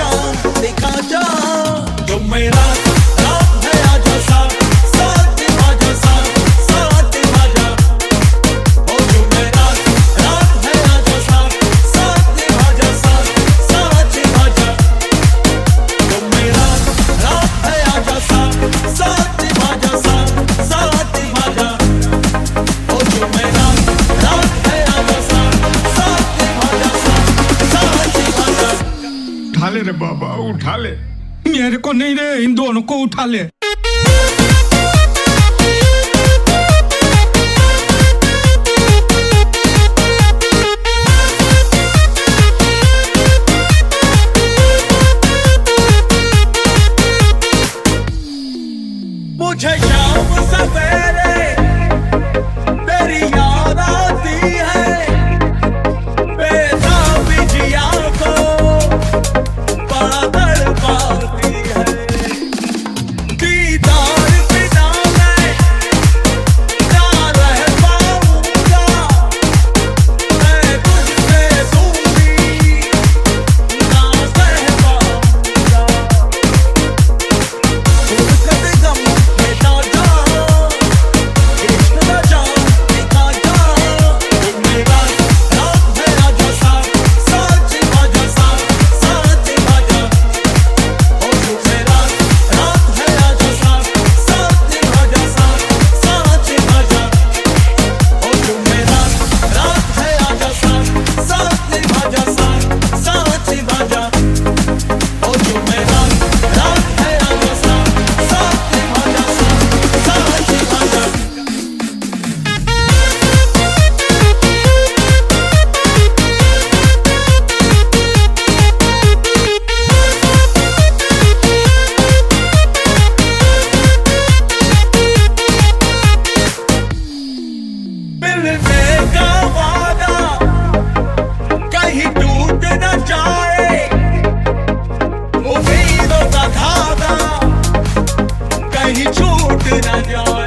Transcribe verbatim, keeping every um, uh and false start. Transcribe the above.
चांद दिखा जा, जो मेरा रात है आजा साथ साथ निभा जा, साथ साथ निभा जा, ओ जो मेरा रात है आजा साथ साथ निभा जा, साथ साथ निभा जा, जो मेरा रात है आजा साथ साथ निभा जा, साथ साथ निभा जा, ओ जो मेरा रात है आजा साथ साथ निभा जा, साथ साथ निभा जा। उठा ले रे बाबा, उठा ले। मेरे को नहीं रे, इन दोनों को उठा ले। मुझे शाम सवेरे तेरी याद आती है, बेताबी जिया को बड़ा तड़पाती है, दीदार बिना मैं ना रह पाऊंगा, मैं तुझसे दूरी ना सह पाऊंगा, खुद गम मिटा जा, इश्क का जाम दिखा जा, जो मेरा रात है आजा साथ साथ निभा जा, साथ साथ निभा जा, ओ जो मेरा रात है आजा साथ साथ निभा जा, साथ साथ निभा जा, ओ जो मेरा रात है आजा साथ साथ निभा जा, साथ साथ निभा जा, ओ जो मेरा रात है आजा साथ साथ निभा जा, साथ साथ निभा जा। मिलने का वादा कहीं टूट न जाए, उम्मीदों का धागा कहीं छूट न जाए।